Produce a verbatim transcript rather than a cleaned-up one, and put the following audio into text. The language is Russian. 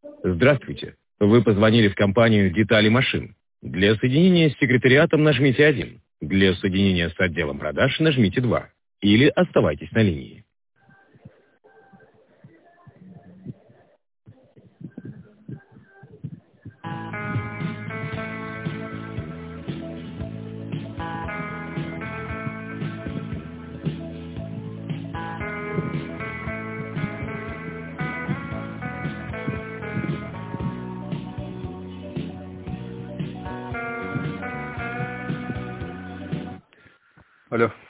Здравствуйте. Вы позвонили в компанию «Детали машин». Для соединения с секретариатом нажмите один. Для соединения с отделом продаж нажмите два. Или оставайтесь на линии. Алло.